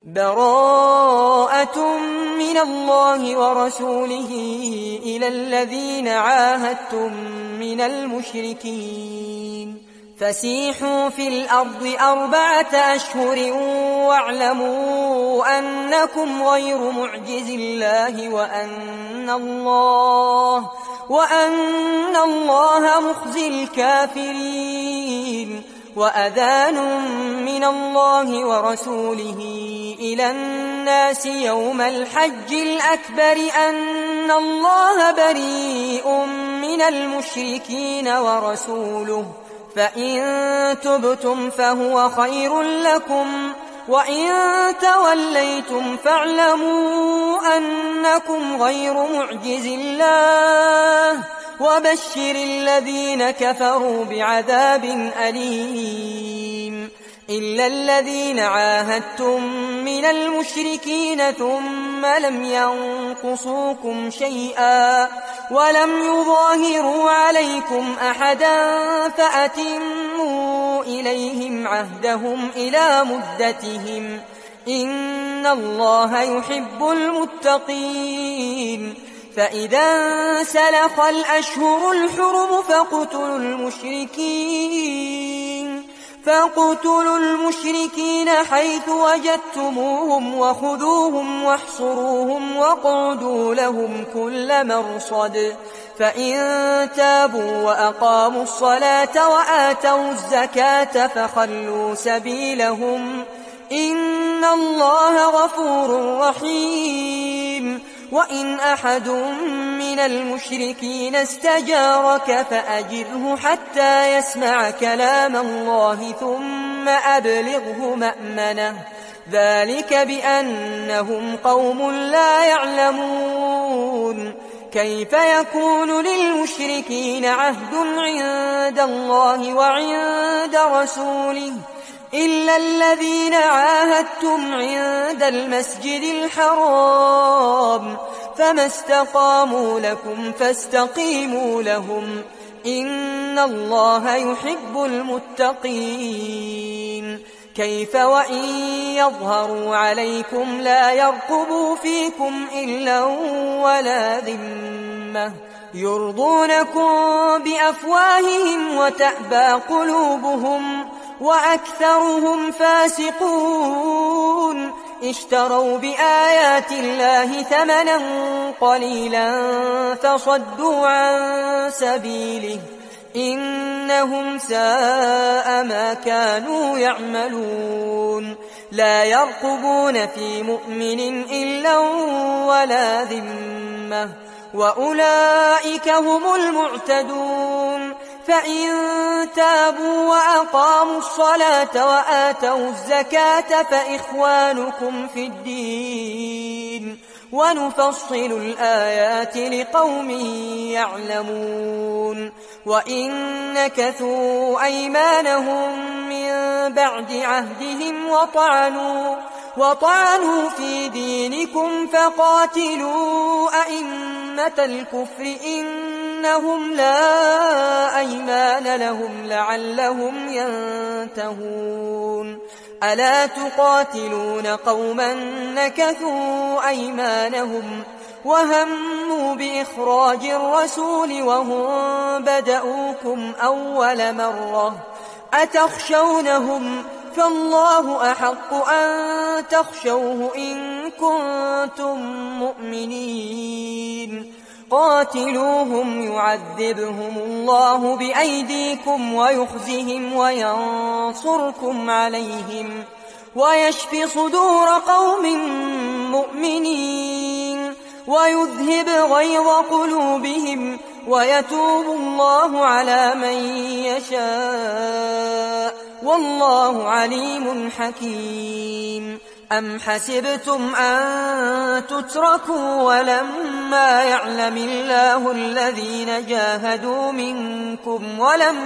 براءة من الله ورسوله إلى الذين عاهدتم من المشركين فسيحوا في الأرض 4 أشهر واعلموا أنكم غير معجز الله وأن الله مخزي الكافرين وأذان من الله ورسوله إلى الناس يوم الحج الأكبر أن الله بريء من المشركين ورسوله فإن تبتم فهو خير لكم وإن توليتم فاعلموا أنكم غير معجز الله وبشر الذين كفروا بعذاب أليم إلا الذين عاهدتم من المشركين ثم لم ينقصوكم شيئا ولم يظاهروا عليكم أحدا فأتموا إليهم عهدهم إلى مدتهم إن الله يحب المتقين فإذا انسلخ الأشهر الحرم فاقتلوا المشركين حيث وجدتموهم وخذوهم واحصروهم واقعدوا لهم كل مرصد فإن تابوا وأقاموا الصلاة وآتوا الزكاة فخلوا سبيلهم إن الله غفور رحيم وإن أحد من المشركين استجارك فأجره حتى يسمع كلام الله ثم أبلغه مأمنه ذلك بأنهم قوم لا يعلمون كيف يكون للمشركين عهد عند الله وعند رسوله إلا الذين عاهدتم عند المسجد الحرام فما استقاموا لكم فاستقيموا لهم إن الله يحب المتقين كيف وإن يظهروا عليكم لا يرقبوا فيكم إلا ولا ذمة يرضونكم بأفواههم وتأبى قلوبهم وأكثرهم فاسقون اشتروا بآيات الله ثمنا قليلا فصدوا عن سبيله إنهم ساء ما كانوا يعملون لا يرقبون في مؤمن إلا ولا ذمة وأولئك هم المعتدون فإن تابوا وأقاموا الصلاة وآتوا الزكاة فإخوانكم في الدين ونفصل الآيات لقوم يعلمون وإن نكثوا أيمانهم من بعد عهدهم وطعنوا في دينكم فقاتلوا أئمة الكفر إنهم لا أيمان لهم لعلهم ينتهون ألا تقاتلون قوما نكثوا أيمانهم وهموا بإخراج الرسول وهم بدؤوكم أول مرة أتخشونهم فالله أحق أن تخشوه إن كنتم مؤمنين قاتلوهم يعذبهم الله بأيديكم ويخزهم وينصركم عليهم ويشف صدور قوم مؤمنين ويذهب غيظ قلوبهم ويتوب الله على من يشاء والله عليم حكيم أم حسبتم أن تتركوا ولما يعلم الله الذين جاهدوا منكم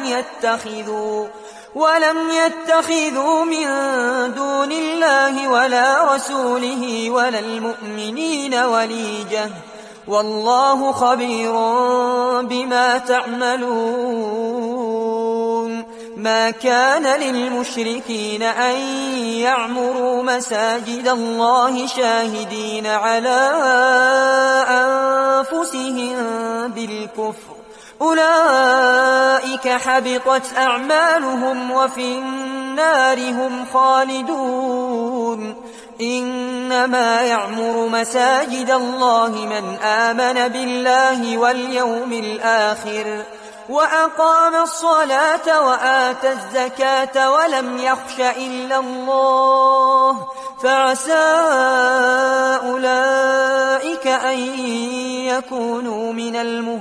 ولم يتخذوا من دون الله ولا رسوله ولا المؤمنين وليجة والله خبير بما تعملون ما كان للمشركين أن يعمروا مساجد الله شاهدين على أنفسهم بالكفر، أولئك حبطت أعمالهم وفي النار هم خالدون. إنما يعمر مساجد الله من آمن بالله واليوم الآخر وأقام الصلاة وآتى الزكاة ولم يخش إلا الله، فعسى أولئك أن يكونوا من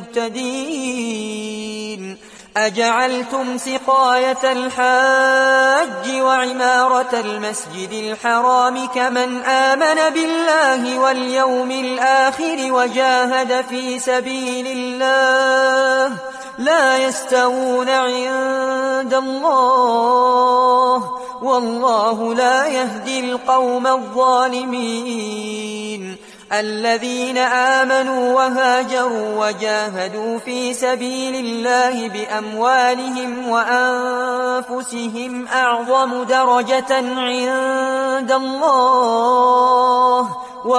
المهتدين. أجعلتم سقاية الحاج وعمارة المسجد الحرام كمن آمن بالله واليوم الآخر وجاهد في سبيل الله لا يستوون عند الله، والله لا يهدي القوم الظالمين. الذين آمنوا وهاجروا وجاهدوا في سبيل الله بأموالهم وأنفسهم أعظم درجة عند الله،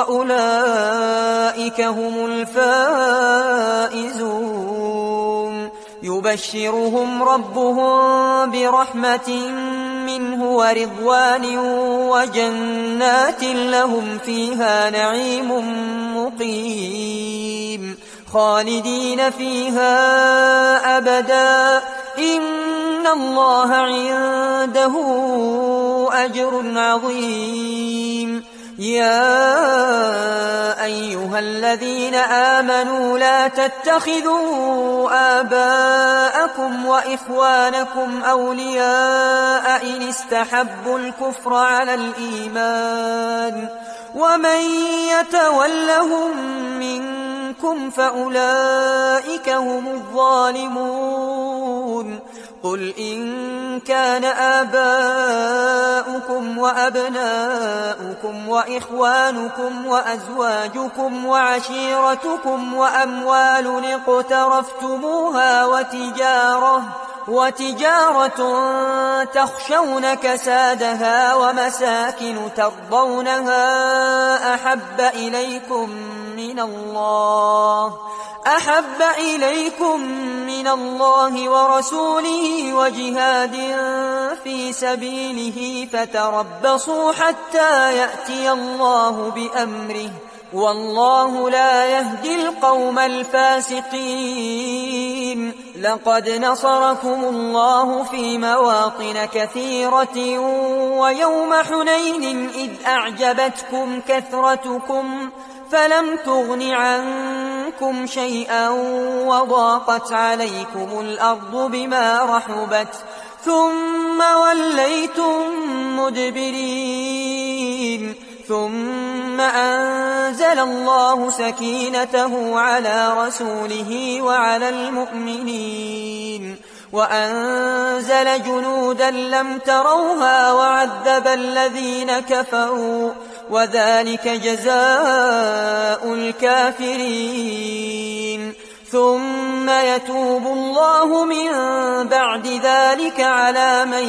وأولئك هم الفائزون. يبشرهم ربهم برحمة منه ورضوان وجنات لهم فيها نعيم مقيم خالدين فيها أبدا، إن الله عنده أجر عظيم. يا أيها الذين آمنوا لا تتخذوا آباءكم وإخوانكم أولياء إن استحبوا الكفر على الإيمان، ومن يتولهم منكم فأولئك هم الظالمون. قل إن كان آباؤكم وأبناؤكم وإخوانكم وأزواجكم وعشيرتكم وأموال اقترفتموها وتجارة تخشون كسادها ومساكن ترضونها أحب إليكم من الله ورسوله وجهاد في سبيله فتربصوا حتى يأتي الله بأمره، والله لا يهدي القوم الفاسقين. لقد نصركم الله في مواطن كثيرة ويوم حنين إذ أعجبتكم كثرتكم فلم تغن عنكم شيئا وضاقت عليكم الأرض بما رحبت ثم وليتم مدبرين. ثم أنزل الله سكينته على رسوله وعلى المؤمنين وأنزل جنودا لم تروها وعذب الذين كفروا، وذلك جزاء الكافرين. ثم يتوب الله من بعد ذلك على من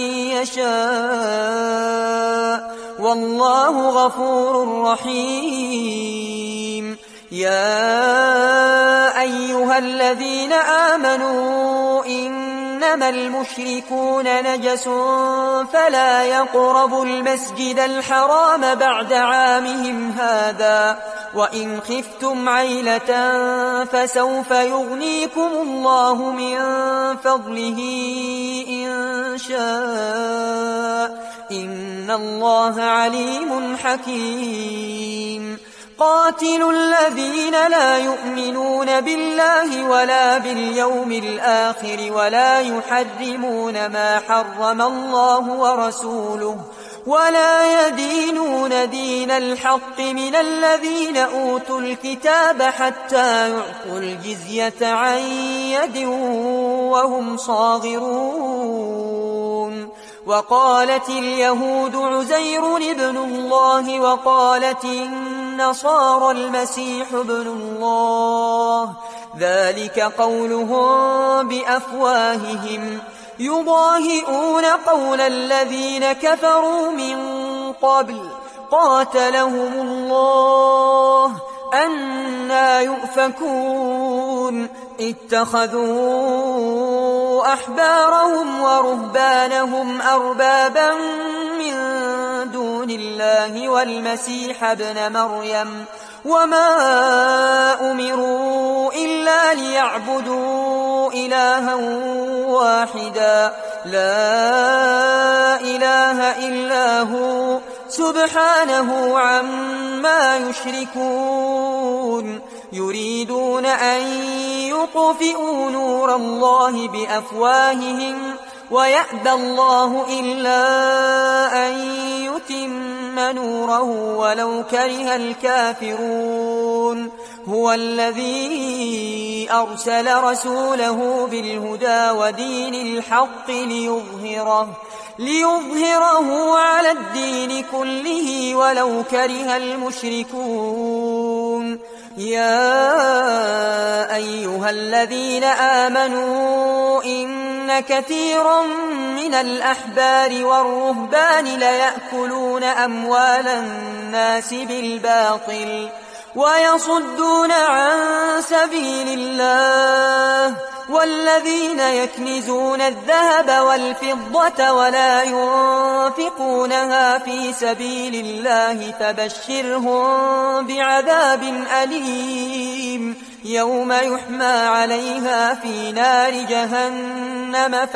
يشاء، والله غفور رحيم. يا أيها الذين آمنوا إنما المشركون نجس فلا يقربوا المسجد الحرام بعد عامهم هذا، وإن خفتم عيلة فسوف يغنيكم الله من فضله إن شاء، إن الله عليم حكيم. قاتلوا الذين لا يؤمنون بالله ولا باليوم الآخر ولا يحرمون ما حرم الله ورسوله ولا يدينون دين الحق من الذين أوتوا الكتاب حتى يعطوا الجزية عن يد وهم صاغرون. وقالت اليهود عزير ابن الله وقالت النصارى المسيح ابن الله، ذلك قولهم بأفواههم يضاهئون قول الذين كفروا من قبل قاتلهم الله أنى يؤفكون اتخذوا أحبارهم ورهبانهم أربابا من دون الله والمسيح ابن مريم وما أمروا إلا ليعبدوا إلها واحدا لا إله إلا هو سبحانه عما يشركون يريدون أن يطفئوا نور الله بأفواههم ويأبى الله إلا أن يتم نوره ولو كره الكافرون هو الذي أرسل رسوله بالهدى ودين الحق ليظهره على الدين كله ولو كره المشركون يا أيها الذين آمنوا إن كثيرا من الأحبار والرهبان ليأكلون أموال الناس بالباطل ويصدون عن سبيل الله والذين يكنزون الذهب والفضة ولا ينفقونها في سبيل الله فبشرهم بعذاب أليم يوم يحمى عليها في نار جهنم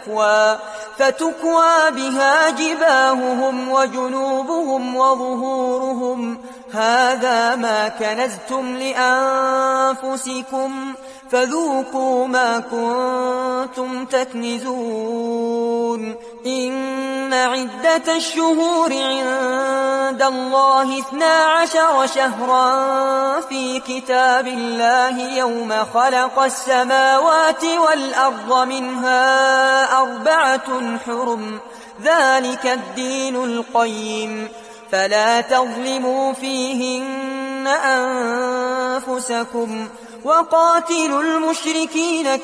فتكوى بها جباههم وجنوبهم وظهورهم هذا ما كنزتم لأنفسكم فذوقوا ما كنتم تكنزون إن عدة الشهور عند الله 12 شهرا في كتاب الله يوم خلق السماوات والأرض منها 4 حرم ذلك الدين القيم فلا تظلموا فيهن أنفسكم وقاتلوا المشركين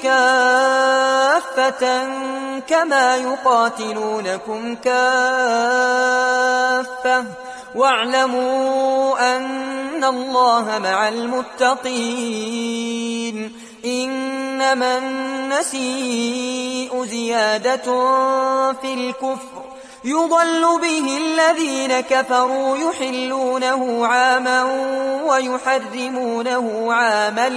كافة كما يقاتلونكم كافة واعلموا أن الله مع المتقين إنما النسيء زيادة في الكفر يضل به الذين كفروا يحلونه عاما ويحرمونه عاما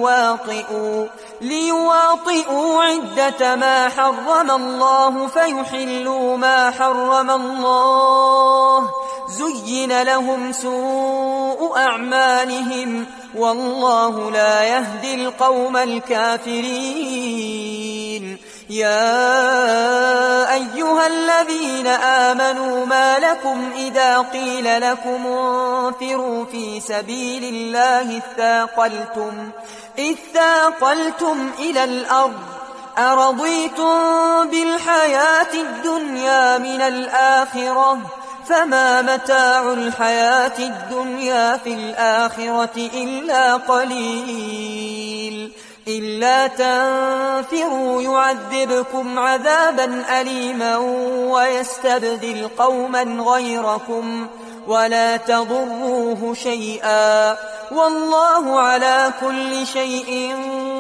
ليواطئوا عدة ما حرم الله فيحلوا ما حرم الله زين لهم سوء أعمالهم والله لا يهدي القوم الكافرين يا أيها الذين آمنوا ما لكم إذا قيل لكم انفروا في سبيل الله اثاقلتم إلى الأرض أرضيتم بالحياة الدنيا من الآخرة فما متاع الحياة الدنيا في الآخرة إلا قليل إلا تنفروا يعذبكم عذابا أليما ويستبدل قوما غيركم ولا تضروه شيئا والله على كل شيء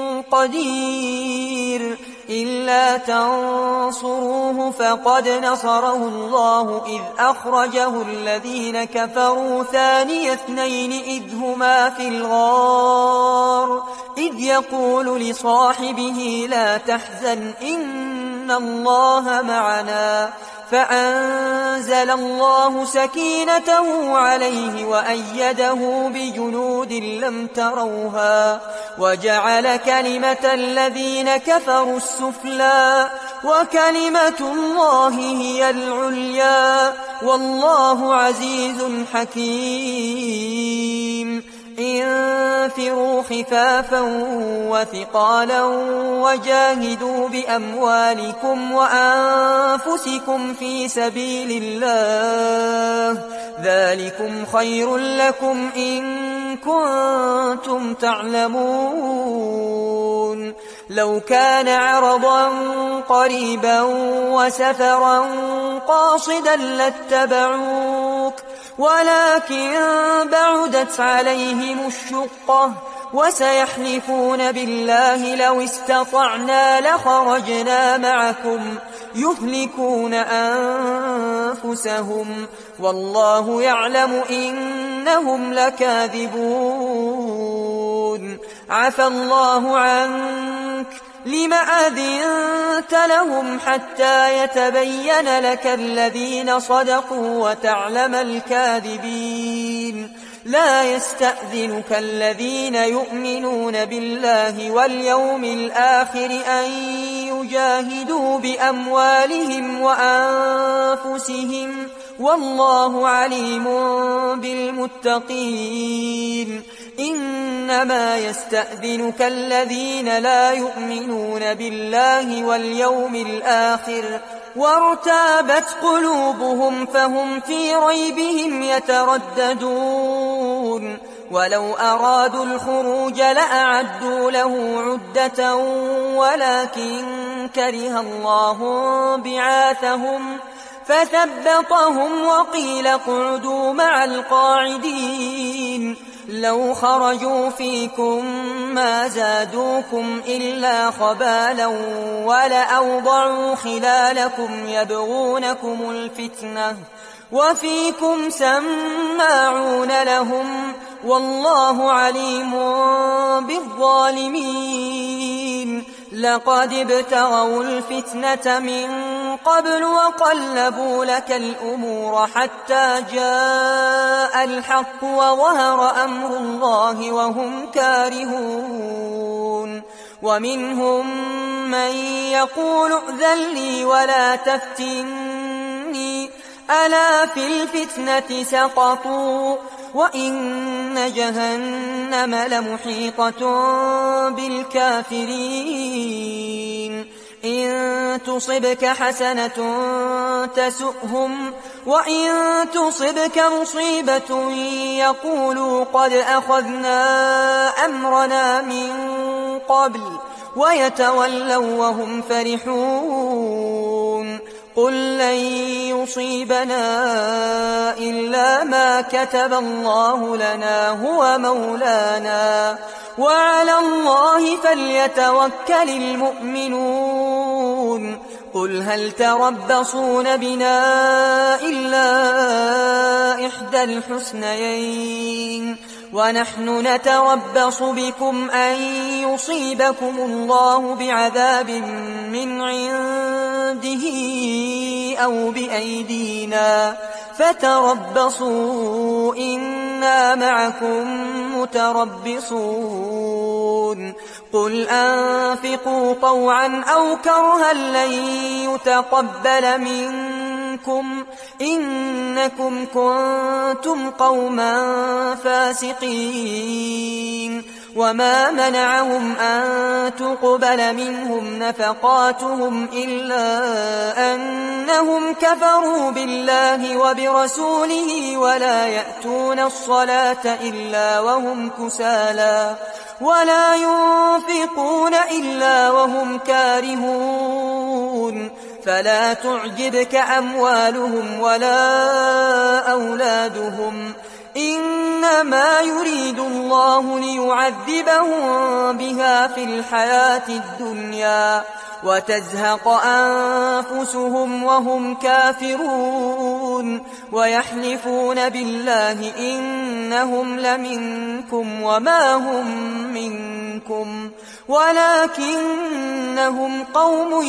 قدير إلا تنصروه فقد نصره الله إذ أخرجه الذين كفروا ثاني اثنين إذ هما في الغار إذ يقول لصاحبه لا تحزن إن الله معنا فأنزل الله سكينته عليه وأيده بجنود لم تروها وجعل كلمة الذين كفروا السفلى وكلمة الله هي العليا والله عزيز حكيم انفروا خفافا وثقالا وجاهدوا بأموالكم وأنفسكم في سبيل الله ذلكم خير لكم إن كنتم تعلمون لو كان عرضا قريبا وسفرا قاصدا لاتبعوك ولكن بعدت عليهم الشقة وسيحلفون بالله لو استطعنا لخرجنا معكم يهلكون أنفسهم والله يعلم إنهم لكاذبون عفى الله عنك لم أذنت لهم حتى يتبين لك الذين صدقوا وتعلم الكاذبين لا يستأذنك الذين يؤمنون بالله واليوم الآخر أن يجاهدوا بأموالهم وأنفسهم والله عليم بالمتقين إنما يستأذنك الذين لا يؤمنون بالله واليوم الآخر وارتابت قلوبهم فهم في ريبهم يترددون ولو أرادوا الخروج لأعدوا له عدة ولكن كره الله بعاثهم فثبطهم وقيل اقعدوا مع القاعدين لو خرجوا فيكم ما زادوكم إلا خبالا ولأوضعوا خلالكم يبغونكم الفتنة وفيكم سماعون لهم والله عليم بالظالمين لقد ابتغوا الفتنة من قبل وقلبوا لك الأمور حتى جاء الحق وظهر أمر الله وهم كارهون ومنهم من يقول ائذن لي ولا تفتني ألا في الفتنة سقطوا وإن جهنم لمحيطة بالكافرين إن تصبك حسنة تسؤهم وإن تصبك مصيبة يقولوا قد أخذنا أمرنا من قبل ويتولوا وهم فرحون قل لن يصيبنا إلا ما كتب الله لنا هو مولانا وعلى الله فليتوكل المؤمنون قل هل تربصون بنا إلا إحدى الحسنيين ونحن نتربص بكم أن يصيبكم الله بعذاب من عنده أو بأيدينا فتربصوا إنا معكم متربصون قل أنفقوا طوعا أو كرها لن يتقبل منكم إنكم كنتم قوما فاسقين وما منعهم أن تقبل منهم نفقاتهم إلا أنهم كفروا بالله وبرسوله ولا يأتون الصلاة إلا وهم كسالى ولا ينفقون إلا وهم كارهون فلا تعجبك أموالهم ولا أولادهم إنما يريد الله ليعذبهم بها في الحياة الدنيا وتزهق أنفسهم وهم كافرون ويحلفون بالله إنهم لمنكم وما هم منكم ولكنهم قوم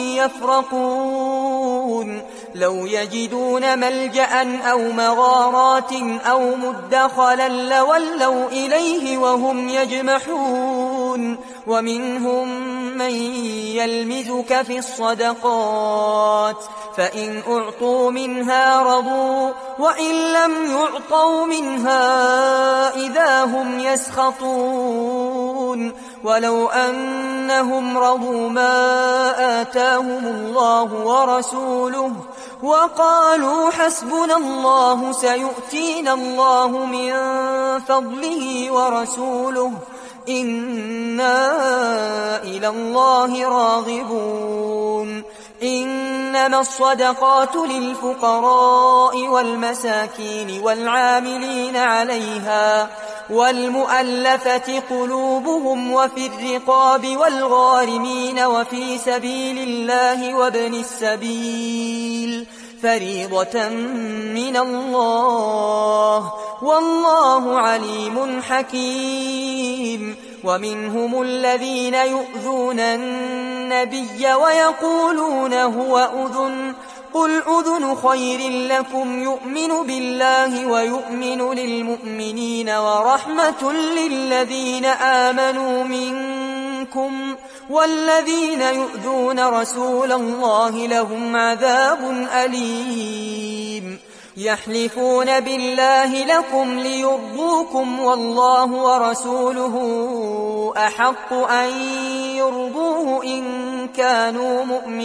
يفرقون لو يجدون ملجأ أو مغارات أو مدخلا لولوا إليه وهم يجمحون ومنهم من يلمزك في الصدقات فإن أعطوا منها رضوا وإن لم يعطوا منها إذا هم يسخطون ولو أنهم رضوا ما آتاهم الله ورسوله وقالوا حسبنا الله سيؤتينا الله من فضله ورسوله إنا إلى الله راغبون إنما الصدقات للفقراء والمساكين والعاملين عليها والمؤلفة قلوبهم وفي الرقاب والغارمين وفي سبيل الله وابن السبيل فريضة من الله والله عليم حكيم ومنهم الذين يؤذون النبي ويقولون هو أذن قل أذن خير لكم يؤمن بالله ويؤمن للمؤمنين ورحمة للذين آمنوا منكم والذين يؤذون رسول الله لهم عذاب أليم يحلفون بالله لكم ليرضوكم والله ورسوله أحق أن يرضوه إن كانوا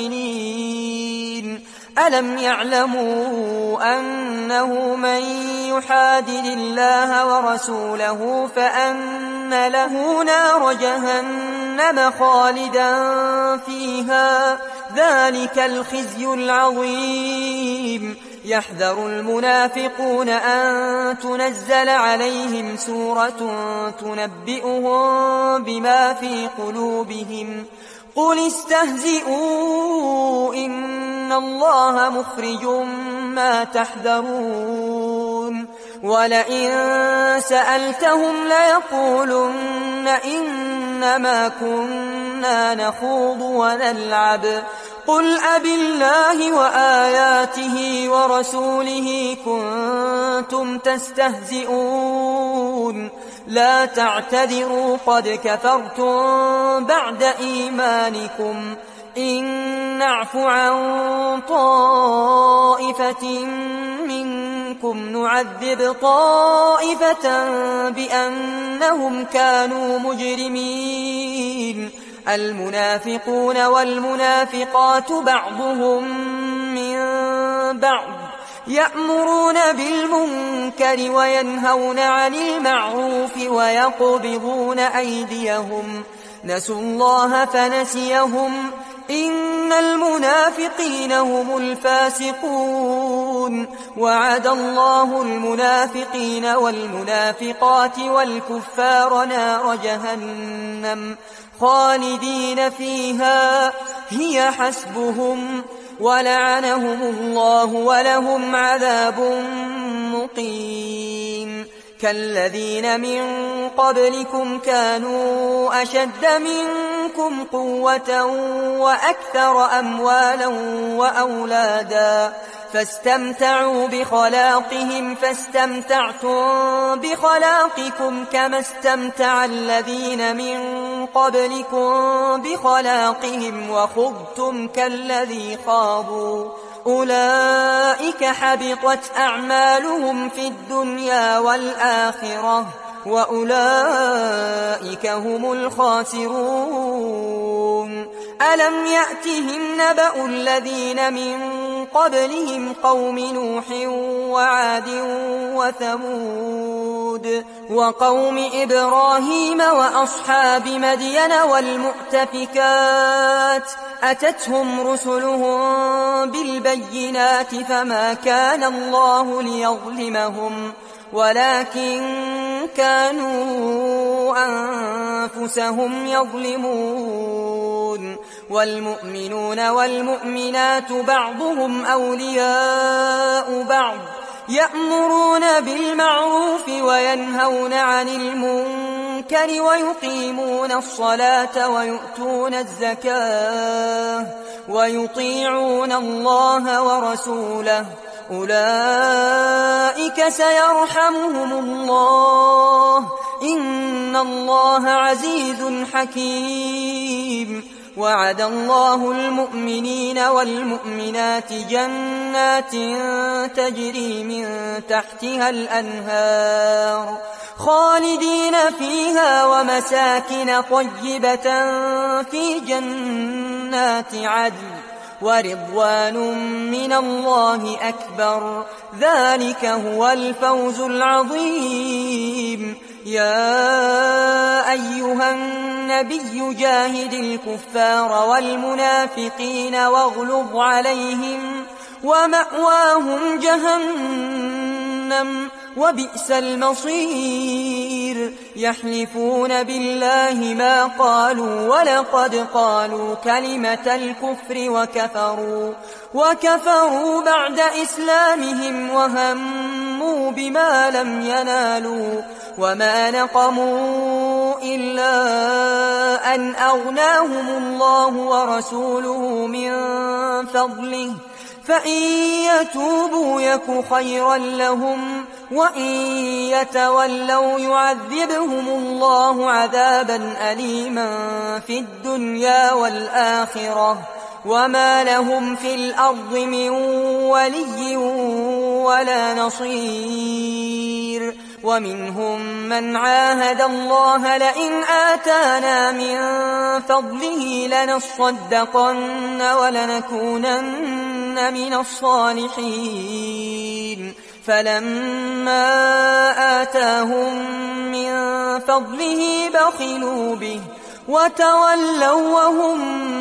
مؤمنين ألم يعلموا أنه من يحادد الله ورسوله فأن له نار جهنم خالدا فيها ذلك الخزي العظيم يحذر المنافقون أن تنزل عليهم سورة تنبئهم بما في قلوبهم قل استهزئوا إن الله مخرج ما تحذرون ولئن سألتهم ليقولن إنما كنا نخوض ونلعب قل أبالله وآياته ورسوله كنتم تستهزئون لا تعتذروا قد كفرتم بعد إيمانكم إن نعف عن طائفة منكم نعذب طائفة بأنهم كانوا مجرمين المنافقون والمنافقات بعضهم من بعض يأمرون بالمنكر وينهون عن المعروف ويقبضون أيديهم نسوا الله فنسيهم إن المنافقين هم الفاسقون وعد الله المنافقين والمنافقات والكفار نار جهنم خالدين فيها هي حسبهم ولعنهم الله ولهم عذاب مقيم كالذين من قبلكم كانوا أشد منكم قوة وأكثر أموالا وأولادا فاستمتعوا بخلاقهم فاستمتعتم بخلاقكم كما استمتع الذين من قبلكم بخلاقهم وخضتم كالذي خاضوا أولئك حبطت أعمالهم في الدنيا والآخرة وأولئك هم الخاسرون ألم يأتهم نبأ الذين من قبلهم قوم نوح وعاد وثمود وقوم إبراهيم وأصحاب مدين والمؤتفكات أتتهم رسلهم بالبينات فما كان الله ليظلمهم ولكن كانوا أنفسهم يظلمون والمؤمنون والمؤمنات بعضهم أولياء بعض يأمرون بالمعروف وينهون عن المنكر ويقيمون الصلاة ويؤتون الزكاة ويطيعون الله ورسوله أولئك سيرحمهم الله إن الله عزيز حكيم وعد الله المؤمنين والمؤمنات جنات تجري من تحتها الأنهار خالدين فيها ومساكن طيبة في جنات عدن ورضوان من الله أكبر ذلك هو الفوز العظيم يا أيها النبي جاهد الكفار والمنافقين واغلظ عليهم ومأواهم جهنم وبئس المصير يحلفون بالله ما قالوا ولقد قالوا كلمة الكفر وكفروا بعد إسلامهم وهموا بما لم ينالوا وما نقموا إلا أن أغناهم الله ورسوله من فضله فإن يتوبوا يك خيرا لهم وإن يتولوا يعذبهم الله عذابا أليما في الدنيا والآخرة وما لهم في الأرض من ولي ولا نصير ومنهم من عاهد الله لئن آتانا من فضله لنصدقن ولنكونن من الصالحين فلما آتاهم من فضله بخلوا به وتولوا وهم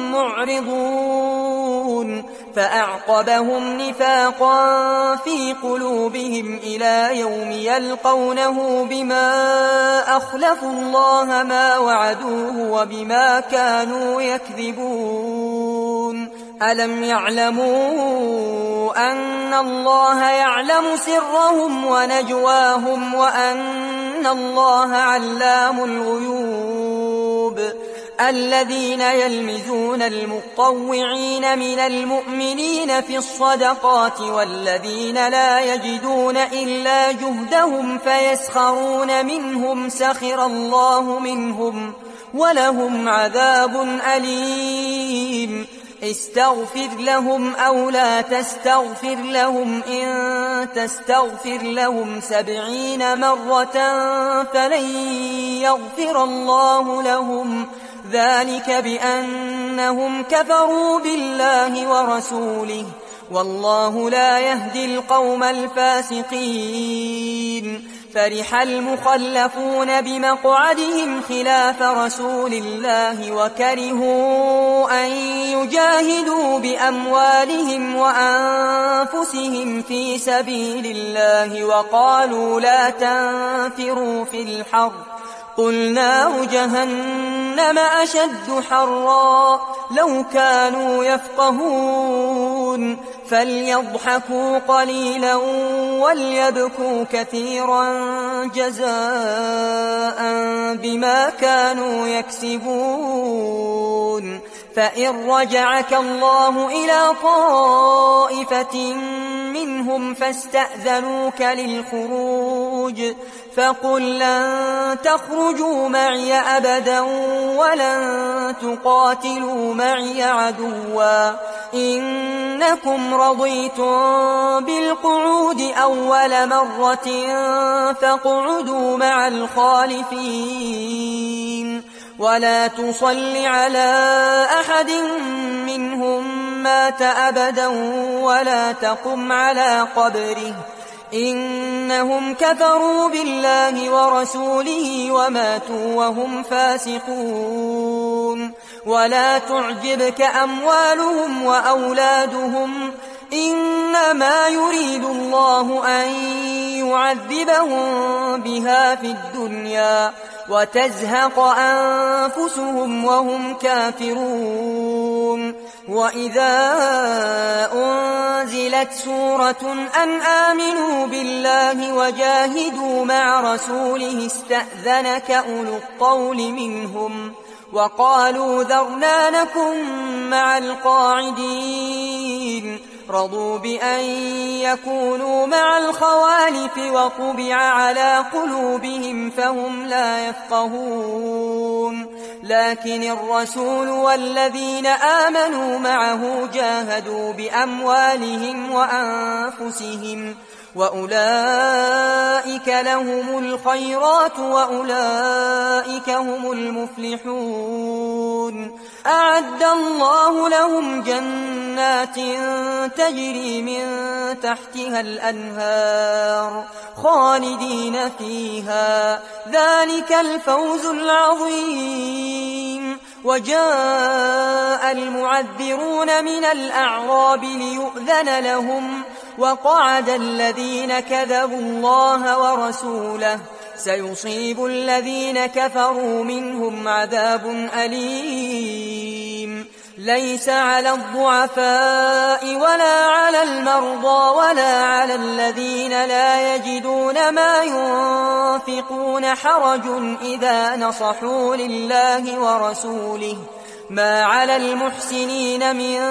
معرضون فأعقبهم نفاقا في قلوبهم إلى يوم يلقونه بما أخلفوا الله ما وعدوه وبما كانوا يكذبون ألم يعلموا أن الله يعلم سرهم ونجواهم وأن الله علام الغيوب الذين يلمزون المطوعين من المؤمنين في الصدقات والذين لا يجدون إلا جهدهم فيسخرون منهم سخر الله منهم ولهم عذاب أليم استغفر لهم أو لا تستغفر لهم إن تستغفر لهم 70 مرة فلن يغفر الله لهم ذلك بأنهم كفروا بالله ورسوله والله لا يهدي القوم الفاسقين فرح المخلفون بمقعدهم خلاف رسول الله وكرهوا أن يجاهدوا بأموالهم وأنفسهم في سبيل الله وقالوا لا تنفروا في الحر قل نار جهنم أشد حرا لو كانوا يفقهون فليضحكوا قليلا وليبكوا كثيرا جزاء بما كانوا يكسبون فإن رجعك الله إلى طائفة منهم فاستأذنوك للخروج فقل لن تخرجوا معي أبدا ولن تقاتلوا معي عدوا إنكم رضيتم بالقعود أول مرة فاقعدوا مع الخالفين ولا تصل على أحد منهم مات أبدا ولا تقم على قبره إنهم كفروا بالله ورسوله وماتوا وهم فاسقون ولا تعجبك أموالهم وأولادهم إنما يريد الله أن يعذبهم بها في الدنيا وتزهق أنفسهم وهم كافرون وإذا أنزلت سورة أن آمنوا بالله وجاهدوا مع رسوله استأذنك أولو الطول منهم وقالوا ذرنا نكن مع القاعدين رضوا بأن يكونوا مع الخوالف وطبع على قلوبهم فهم لا يفقهون لكن الرسول والذين آمنوا معه جاهدوا بأموالهم وأولئك لهم الخيرات وأولئك هم المفلحون. أعد الله لهم جنات تجري من تحتها الأنهار خالدين فيها، ذلك الفوز العظيم. وجاء المعذرون من الأعراب ليؤذن لهم، وقعد الذين كذبوا الله ورسوله، سيصيب الذين كفروا منهم عذاب أليم. ليس على الضعفاء ولا على المرضى ولا على الذين لا يجدون ما ينفقون حرج إذا نصحوا لله ورسوله، ما على المحسنين من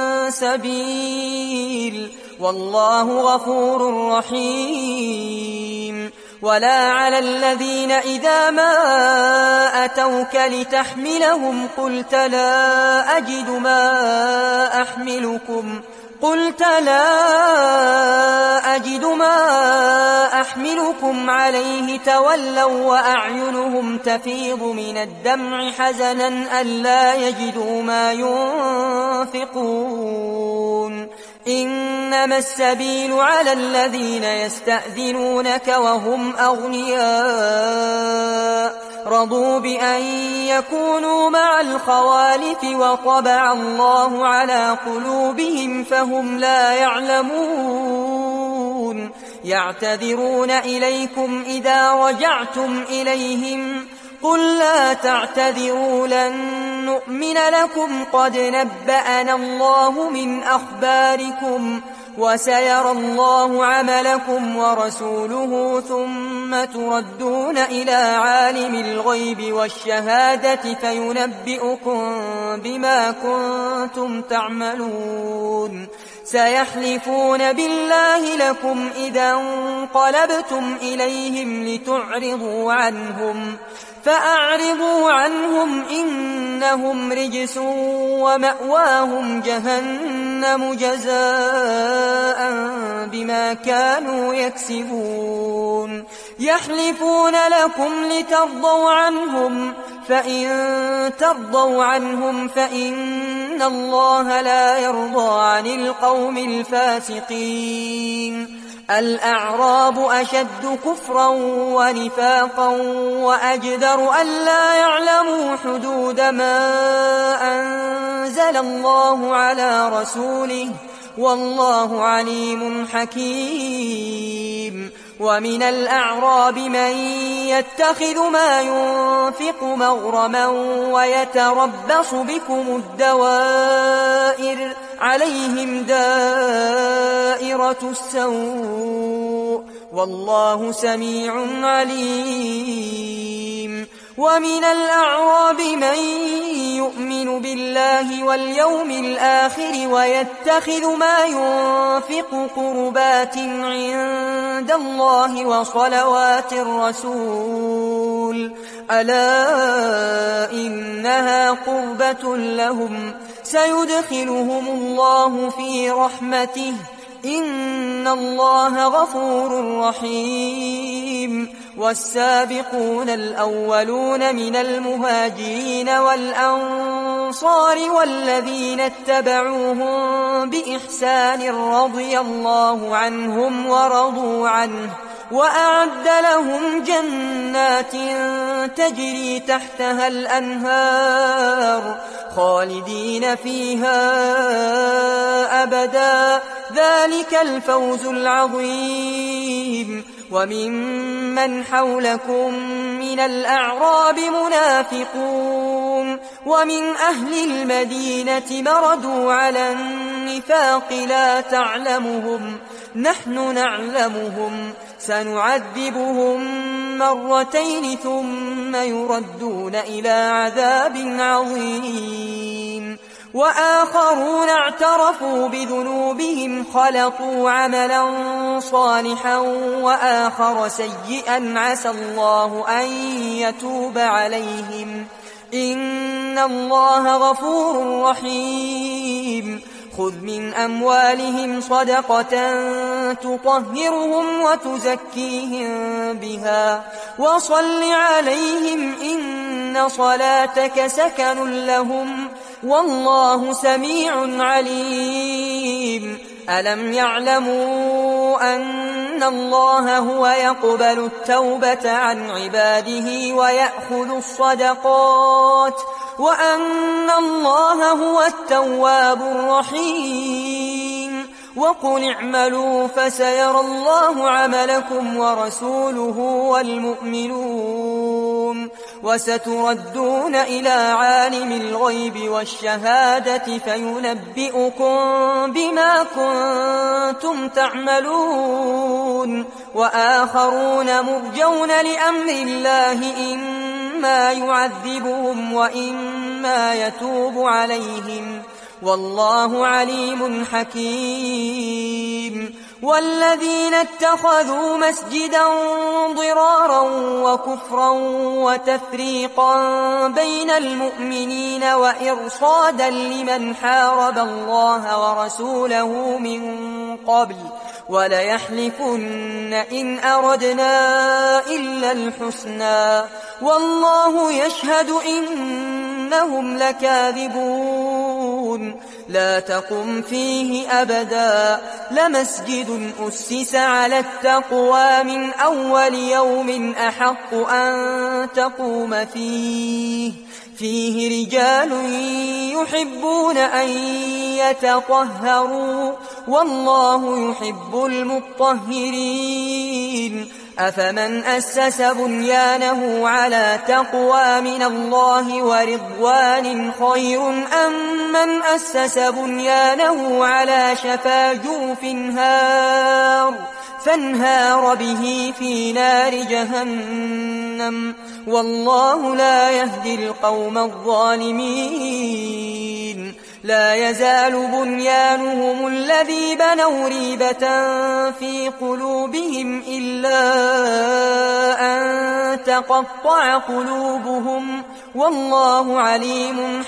سبيل، والله غفور رحيم. ولا على الذين إذا ما أتوك لتحملهم قلت لا أجد ما أحملكم عليه تولوا وأعينهم تفيض من الدمع حزنا ألا يجدوا ما ينفقون. إنما السبيل على الذين يستأذنونك وهم أغنياء رضوا بأن يكونوا مع الخوالف وطبع الله على قلوبهم فهم لا يعلمون. يعتذرون إليكم إذا رجعتم إليهم قل لا تعتذروا لن نؤمن لكم قد نبأنا الله من أخباركم وسيرى الله عملكم ورسوله ثم تردون إلى عالم الغيب والشهادة فينبئكم بما كنتم تعملون. سيحلفون بالله لكم إذا انقلبتم إليهم لتعرضوا عنهم فأعرضوا عنهم إنهم رجس ومأواهم جهنم جزاء بما كانوا يكسبون. يحلفون لكم لترضوا عنهم فإن ترضوا عنهم فإن الله لا يرضى عن القوم الفاسقين. الأعراب أشد كفرا ونفاقا وأجدر ألا يعلموا حدود ما أنزل الله على رسوله والله عليم حكيم. ومن الأعراب من يتخذ ما ينفق مغرما ويتربص بكم الدوائر عليهم دائرة السوء والله سميع عليم. ومن الأعراب من يؤمن بالله واليوم الآخر ويتخذ ما ينفق قربات عند الله وصلوات الرسول ألا إنها قربة لهم سيدخلهم الله في رحمته إن الله غفور رحيم. والسابقون الأولون من المهاجرين والأنصار والذين اتبعوهم بإحسان رضي الله عنهم ورضوا عنه وأعد لهم جنات تجري تحتها الأنهار خالدين فيها أبدا ذلك الفوز العظيم. وممن حولكم من الأعراب منافقون ومن أهل المدينة مردوا على النفاق لا تعلمهم نحن نعلمهم سنعذبهم مرتين ثم يردون إلى عذاب عظيم. وآخرون اعترفوا بذنوبهم خلطوا عملا صالحا وآخر سيئا عسى الله أن يتوب عليهم إن الله غفور رحيم. خذ من أموالهم صدقة تطهرهم وتزكيهم بها وصل عليهم إن صلاتك سكن لهم والله سميع عليم ألم يعلموا أن الله هو يقبل التوبة عن عباده ويأخذ الصدقات وأن الله هو التواب الرحيم وقل اعملوا فسيرى الله عملكم ورسوله والمؤمنون وستردون إلى عالم الغيب والشهادة فينبئكم بما كنتم تعملون وآخرون مرجون لأمر الله إما يعذبهم وإما يتوب عليهم والله عليم حكيم والذين اتخذوا مسجدا ضرارا وكفرا وتفريقا بين المؤمنين وإرصادا لمن حارب الله ورسوله من قبل وليحلفن إن أردنا إلا الحسنى والله يشهد إنهم لكاذبون لا تقم فيه أبدا لمسجد أسس على التقوى من أول يوم أحق أن تقوم فيه رجال يحبون أن يتطهروا والله يحب المطهرين أفمن أسس بنيانه على تقوى من الله ورضوان خير أم من أسس بنيانه على شفا جرف فانهار به في نار جهنم والله لا يهدي القوم الظالمين لا يزال بنيانهم الذي بنوا ريبة في قلوبهم إلا أن تقطع قلوبهم والله عليم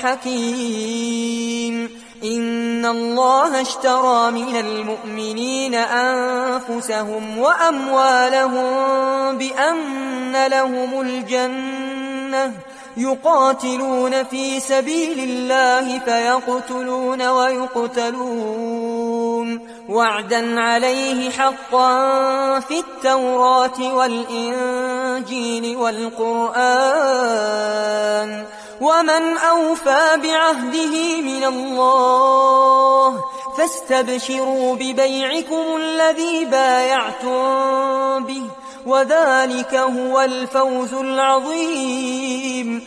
حكيم إن الله اشترى من المؤمنين أنفسهم وأموالهم بأن لهم الجنة يقاتلون في سبيل الله فيقتلون ويقتلون وعدا عليه حقا في التوراة والإنجيل والقرآن ومن أوفى بعهده من الله فاستبشروا ببيعكم الذي بايعتم به وذلك هو الفوز العظيم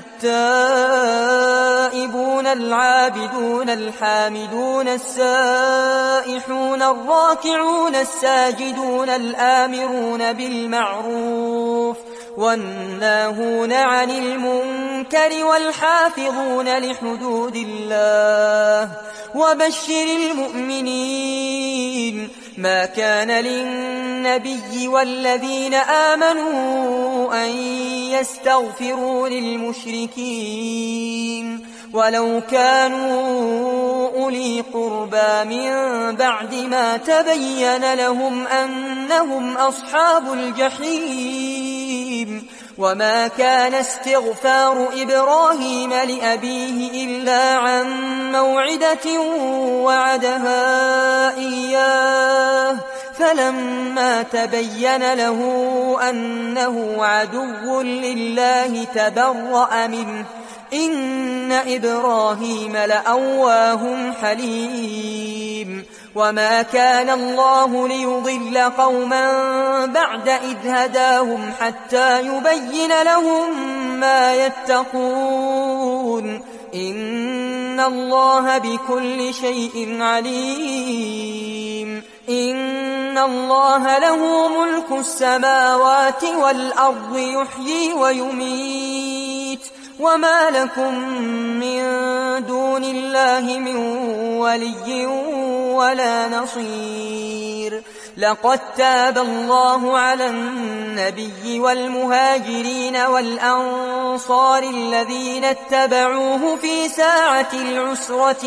التائبون العابدون الحامدون السائحون الراكعون الساجدون الآمرون بالمعروف والناهون عن المنكر والحافظون لحدود الله وبشر المؤمنين ما كان للنبي والذين آمنوا أن يستغفروا للمشركين ولو كانوا أولي قربى من بعد ما تبين لهم أنهم أصحاب الجحيم وما كان استغفار إبراهيم لأبيه إلا عن موعدة وعدها إياه فلما تبين له أنه عدو لله تبرأ منه إن إبراهيم لأواه حليم وما كان الله ليضل قوما بعد إذ هداهم حتى يبين لهم ما يتقون إن الله بكل شيء عليم إن الله له ملك السماوات والأرض يحيي ويميت وما لكم من دون الله من ولي ولا نصير لقد تاب الله على النبي والمهاجرين والأنصار الذين اتبعوه في ساعة العسرة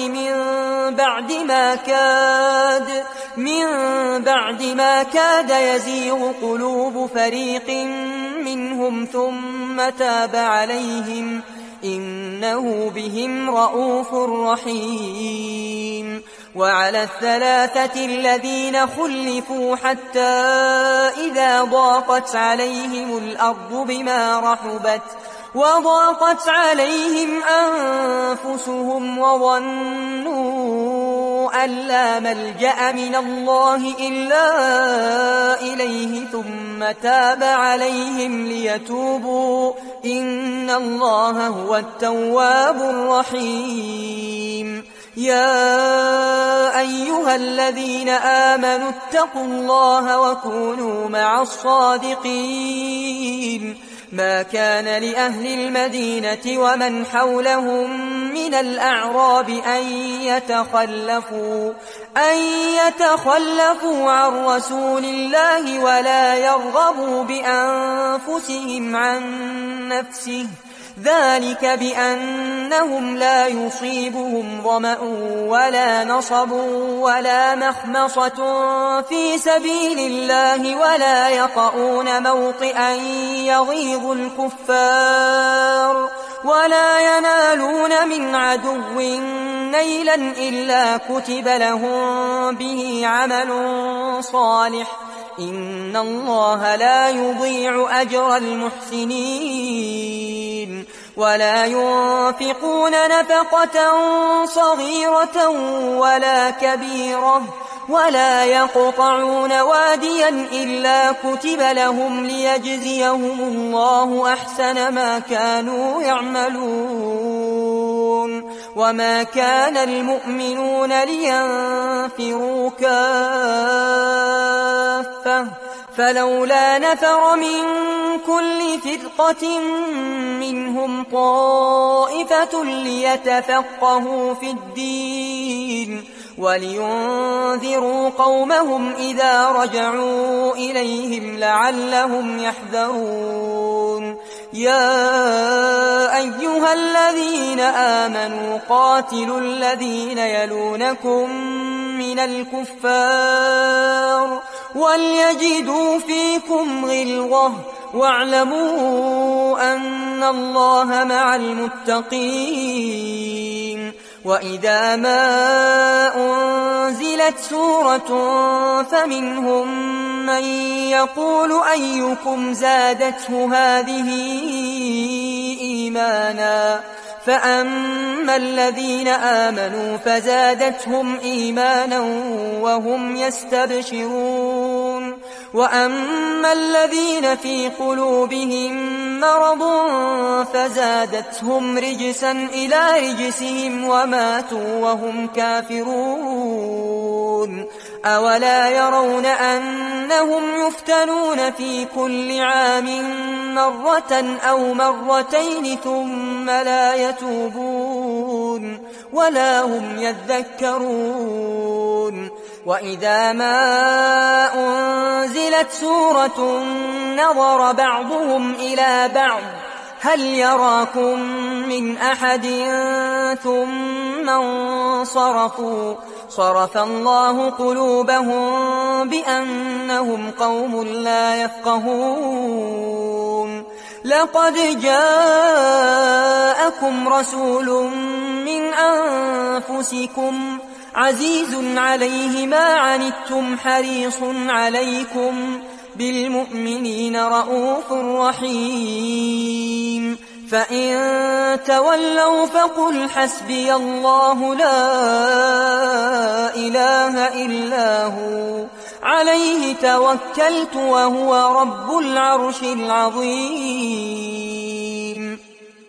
من بعد ما كاد يزيغ قلوب فريق منهم ثم تاب عليهم إنه بهم رءوف رحيم. وعلى الثلاثة الذين خلفوا حتى إذا ضاقت عليهم الأرض بما رحبت وضاقت عليهم أنفسهم وظنوا أن لا ملجأ من الله إلا إليه ثم تاب عليهم ليتوبوا إن الله هو التواب الرحيم. يا أيها الذين آمنوا اتقوا الله وكونوا مع الصادقين. ما كان لأهل المدينة ومن حولهم من الأعراب أن يتخلفوا عن رسول الله ولا يرغبوا بأنفسهم عن نفسه ذلك بأنهم لا يصيبهم ظمأ ولا نصب ولا مخمصة في سبيل الله ولا يطؤون موطئا يغيظ الكفار ولا ينالون من عدو نيلا إلا كتب لهم به عمل صالح إن الله لا يضيع أجر المحسنين. ولا ينفقون نفقة صغيرة ولا كبيرة ولا يقطعون واديا إلا كتب لهم ليجزيهم الله أحسن ما كانوا يعملون. وما كان المؤمنون لينفروا كافة فلولا نفر من كل فرقة منهم طائفة ليتفقهوا في الدين ولينذروا قومهم إذا رجعوا إليهم لعلهم يحذرون. يا أيها الذين آمنوا قاتلوا الذين يلونكم من الكفار وليجدوا فيكم غلظة واعلموا أن الله مع المتقين. وإذا ما أنزلت سورة فمنهم من يقول أيكم زادته هذه إيمانا فأما الذين آمنوا فزادتهم إيمانا وهم يستبشرون وأما الذين في قلوبهم مرض فزادتهم رجسا إلى رجسهم وماتوا وهم كافرون. أولا يرون أنهم يفتنون في كل عام مرة أو مرتين ثم لا يتوبون ولا هم يذكرون. وإذا ما أنزلت سورة نظر بعضهم إلى بعض هل يراكم من أحد ثم انصرفوا صرف الله قلوبهم بأنهم قوم لا يفقهون. لقد جاءكم رسول من أنفسكم عزيز عليه ما عنتم حريص عليكم بالمؤمنين رءوف رحيم. فإن تولوا فقل حسبي الله لا إله إلا هو عليه توكلت وهو رب العرش العظيم.